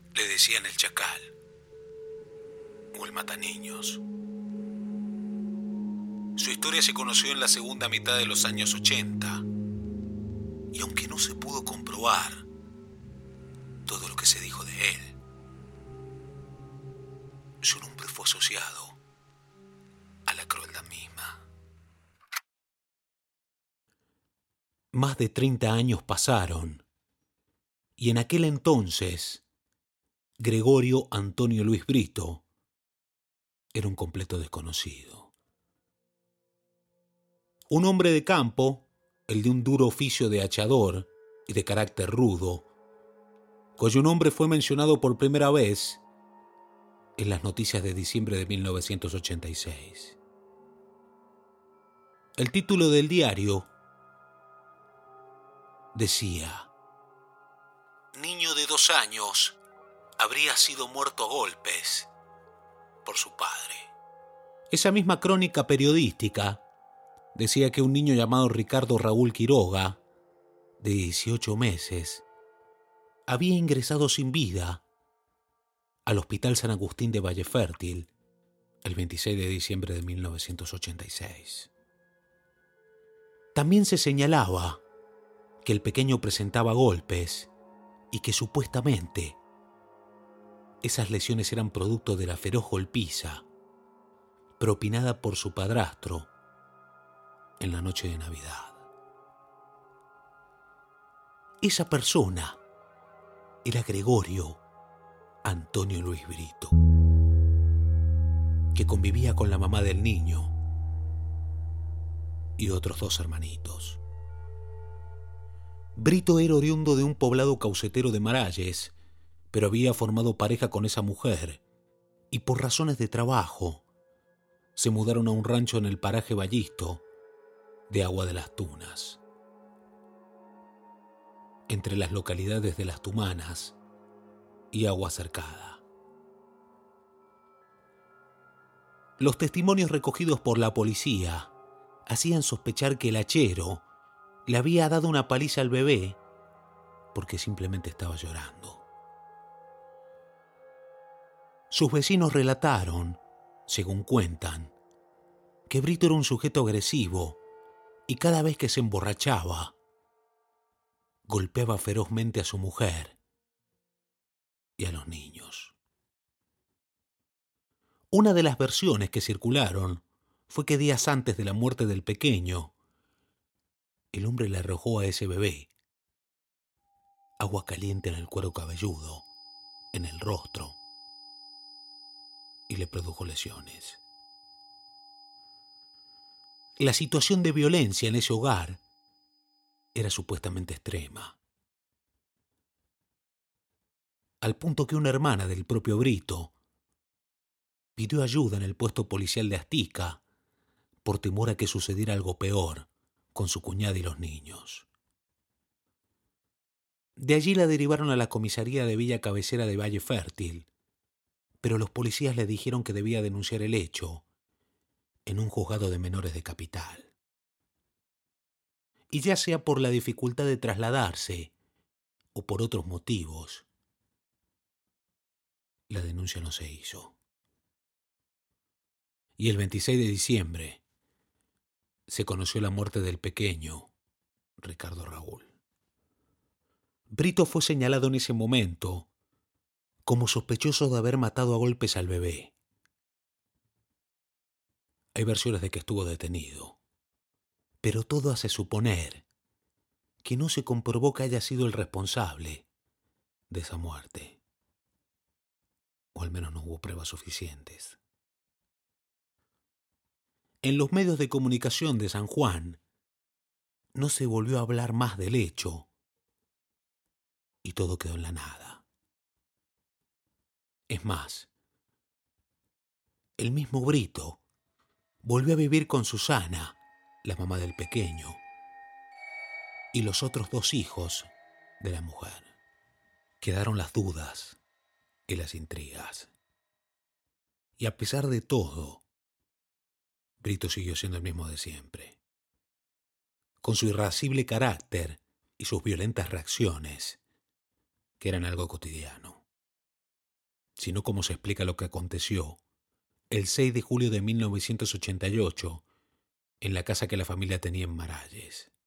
Le decían el chacal o el mataniños. Su historia se conoció en la segunda mitad de los años 80 y aunque no se pudo comprobar todo lo que se dijo de él, su nombre fue asociado a la crueldad misma. Más de 30 años pasaron y en aquel entonces Gregorio Antonio Luis Brito era un completo desconocido. Un hombre de campo, el de un duro oficio de hachador y de carácter rudo, cuyo nombre fue mencionado por primera vez en las noticias de diciembre de 1986. El título del diario decía: niño de 2 años habría sido muerto a golpes por su padre. Esa misma crónica periodística decía que un niño llamado Ricardo Raúl Quiroga, de 18 meses, había ingresado sin vida al Hospital San Agustín de Vallefértil el 26 de diciembre de 1986. También se señalaba que el pequeño presentaba golpes y que supuestamente esas lesiones eran producto de la feroz golpiza propinada por su padrastro en la noche de Navidad. Esa persona era Gregorio Antonio Luis Brito, que convivía con la mamá del niño y otros 2 hermanitos. Brito era oriundo de un poblado caucetero de Maralles, pero había formado pareja con esa mujer y por razones de trabajo se mudaron a un rancho en el paraje Ballisto de Agua de las Tunas, entre las localidades de Las Tumanas y Agua Cercada. Los testimonios recogidos por la policía hacían sospechar que el hachero le había dado una paliza al bebé porque simplemente estaba llorando. Sus vecinos relataron, según cuentan, que Brito era un sujeto agresivo y cada vez que se emborrachaba, golpeaba ferozmente a su mujer y a los niños. Una de las versiones que circularon fue que días antes de la muerte del pequeño, el hombre le arrojó a ese bebé agua caliente en el cuero cabelludo, en el rostro, y le produjo lesiones. La situación de violencia en ese hogar era supuestamente extrema, al punto que una hermana del propio Brito pidió ayuda en el puesto policial de Astica por temor a que sucediera algo peor con su cuñada y los niños. De allí la derivaron a la comisaría de Villa Cabecera de Valle Fértil, pero los policías le dijeron que debía denunciar el hecho en un juzgado de menores de capital. Y ya sea por la dificultad de trasladarse o por otros motivos, la denuncia no se hizo. Y el 26 de diciembre se conoció la muerte del pequeño Ricardo Raúl. Brito fue señalado en ese momento como sospechoso de haber matado a golpes al bebé. Hay versiones de que estuvo detenido, pero todo hace suponer que no se comprobó que haya sido el responsable de esa muerte, o al menos no hubo pruebas suficientes. En los medios de comunicación de San Juan no se volvió a hablar más del hecho y todo quedó en la nada. Es más, el mismo Brito volvió a vivir con Susana, la mamá del pequeño, y los otros 2 hijos de la mujer. Quedaron las dudas y las intrigas. Y a pesar de todo, Brito siguió siendo el mismo de siempre. Con su irascible carácter y sus violentas reacciones, que eran algo cotidiano. sino cómo se explica lo que aconteció el 6 de julio de 1988 en la casa que la familia tenía en Maralles.